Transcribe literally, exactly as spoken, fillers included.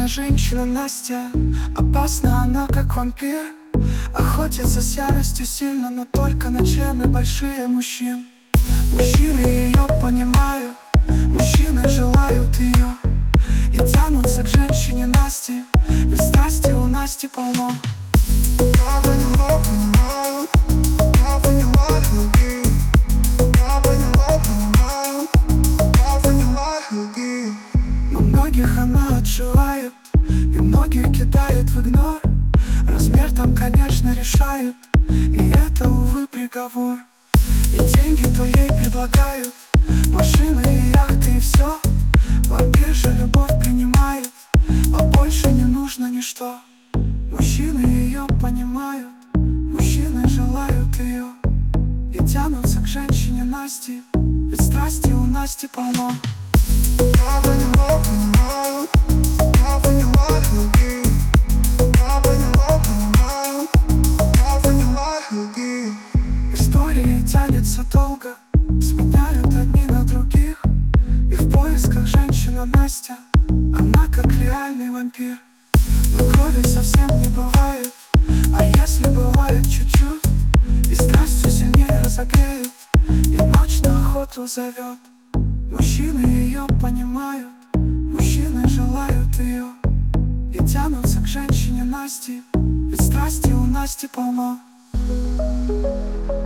Мужчина, женщина, Настя. Опасна она, как вампир. Охотится с яростью сильно, но только на члены большие мужчин. Мужчины ее понимают, мужчины желают ее и тянутся к женщине Насте, ведь страсти у Насти полно. Я поняла, понимаю, я поняла, люби. Я поняла, понимаю, я поняла, люби. Но многих она отшивает, и многих кидает в игнор. Размер там, конечно, решает, и это, увы, приговор. И деньги то ей предлагают, машины и яхты, и все. Вампир же любовь принимает, а больше не нужно ничто. Мужчины ее понимают, мужчины желают ее и тянутся к женщине Насте, ведь страсти у Насти полно. Я поняла, понимаю, я поняла, люби. Я поняла, понимаю, я поняла, люби. История тянется долго, сменяют одни на других, и в поисках женщина Настя, она как реальный вампир. Но крови совсем не бывает, а если бывает чуть-чуть, и страстью сильнее разогреет, и ночь на охоту зовет. Мужчины ее понимают, мужчины желают ее и тянутся к женщине Насте, ведь страсти у Насти полно.